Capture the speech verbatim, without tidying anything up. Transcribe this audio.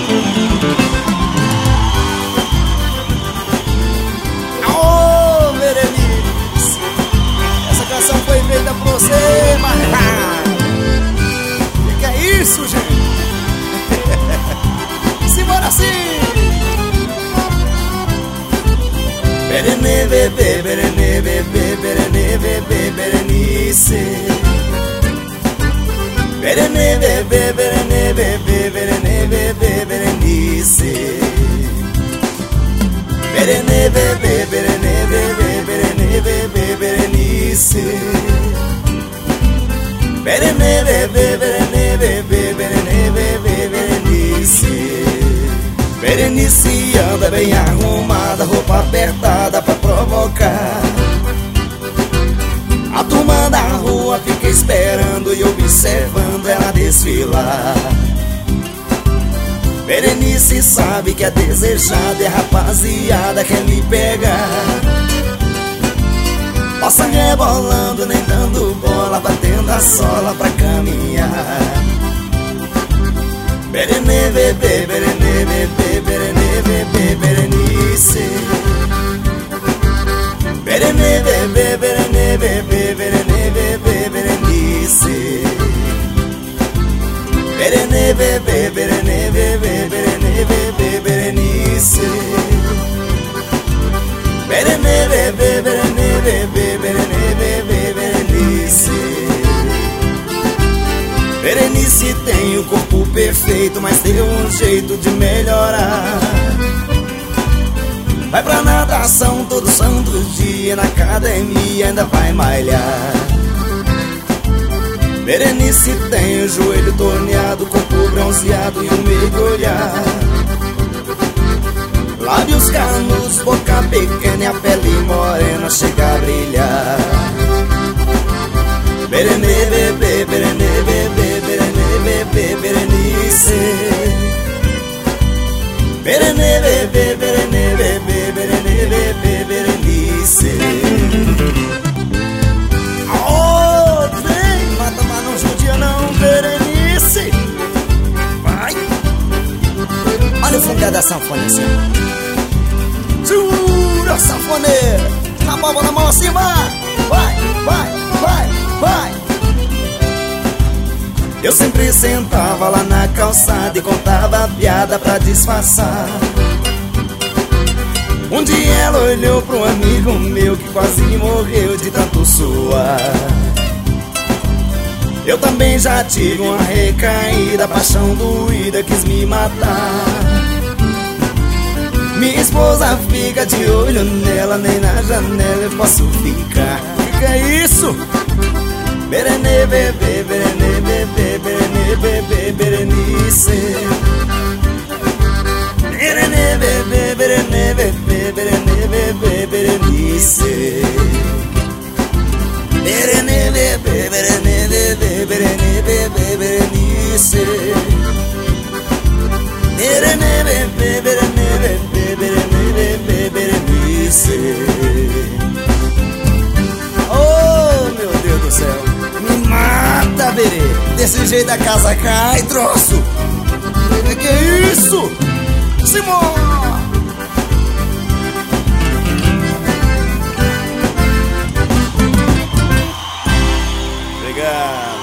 Ô, Berenice, essa canção foi feita pra você, mas que que é isso, gente? Simbora assim. Berene, bebê, berene, bebê, berene, bebê, Berenice. Berene, bebê, berene, bebê, berene, bebê, Berenice. Berene, bebê, berene, bebê, berene, bebê, Berenice. Berene, bebê, berene, bebê, berene, bebê, Berenice. Berenice anda bem arrumada, roupa apertada pra provocar. A turma da rua fica esperando e observando ela desfilar. Berenice sabe que é desejada e a rapaziada quer lhe pegar. Passa rebolando, nem dando bola, batendo a sola pra caminhar. Berene, bebê, berene, bebê, berene, bebê, Berenice. Berene, bebê, berene, bebê, berene, bebê, Berenice. Berene, bebê, berene, bebê, berene, bebê, Berenice. Berene, bebê, berene, bebê, berene, bebê, Berenice. Berenice tem o corpo perfeito, mas tem um jeito de melhorar. Vai pra natação todo santo dia, na academia ainda vai malhar. Berenice tem o joelho torneado, corpo bronzeado e um mergulhar. Lábios carnudos, boca pequena e a pele morena chega a brilhar. Berene, bebê, berene, bebê, berene, bebê, Berenice. Berene, bebê, berene, bebê, berene, bebê, Berenice. Oh, vem, mata, mas não judia não, Berenice. Vai. Olha o fungado da sanfona assim. Segura a sanfoneira, a palma na mão assim, vai. Vai, vai, vai, vai. Eu sempre sentava lá na calçada e contava piada pra disfarçar. Um dia ela olhou pra um amigo meu que quase morreu de tanto suar. Eu também já tive uma recaída, paixão doída quis me matar. Minha esposa fica de olho nela, nem na janela eu posso ficar. Que que é isso? Berene, bebê, berene, bebê, berene, bebê, Berenice. Berene, bebê, berene, bebê, berene, bebê, Berenice. Berene, bebê, berene, bebê, berene, bebê, Berenice. Berene, bebê, berene, bebê, berene, bebê, Berenice. Oh, meu Deus do céu, me mata, Berê. Desse jeito a casa cai, troço. Que que é isso? Simão! Obrigado.